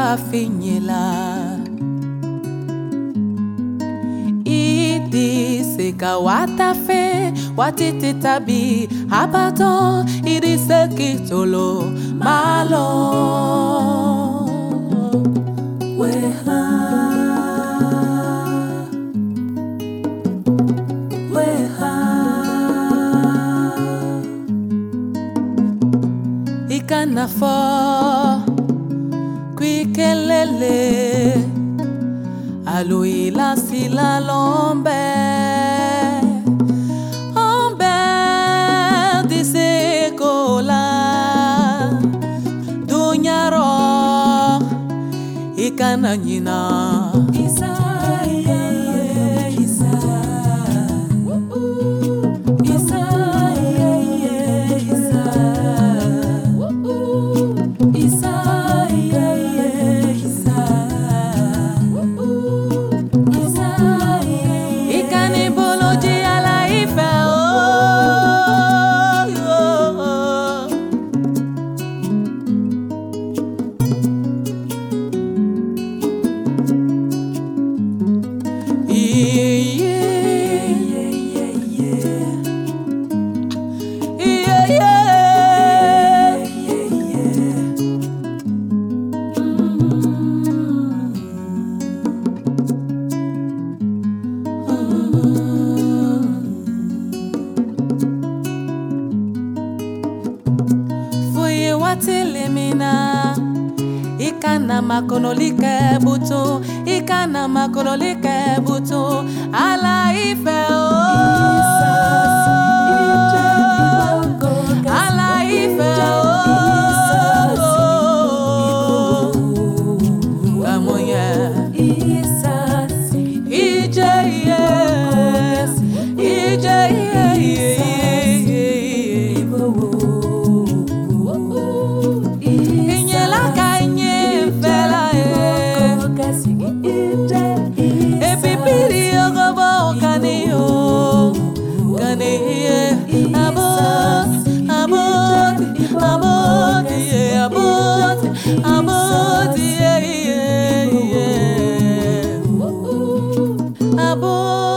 finyela Idi seka watafe watititabi habato Idi sekitolo malo Weha Ikana fo Kwikelele Aloila sila lombe Ombe dise kola Dunyaro Ikana nyina Isa Watilimina Ikana makonolike buto Ikana makonolike buto Ala ife Ala ife Kamoya Ije yes Ije yes Abot